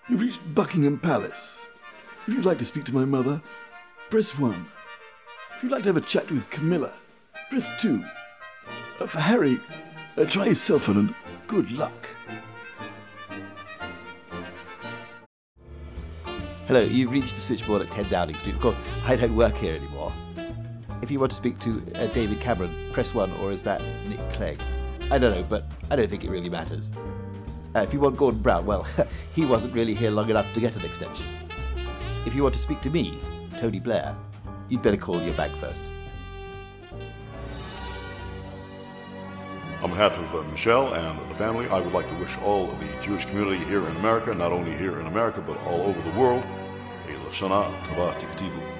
You've reached Buckingham Palace. If you'd like to speak to my mother, press 1. If you'd like to have a chat with Camilla, press 2. For Harry, try his cell phone and good luck. Hello, you've reached the switchboard at 10 Downing Street. Of course, I don't work here anymore. If you want to speak to David Cameron, press 1, or is that Nick Clegg? I don't know, but I don't think it really matters. If you want Gordon Brown, well, he wasn't really here long enough to get an extension. If you want to speak to me, Tony Blair, you'd better call your bank first. On behalf of Michelle and the family, I would like to wish all of the Jewish community here in America, not only here in America, but all over the world, a Lashana Tova Tiktivu.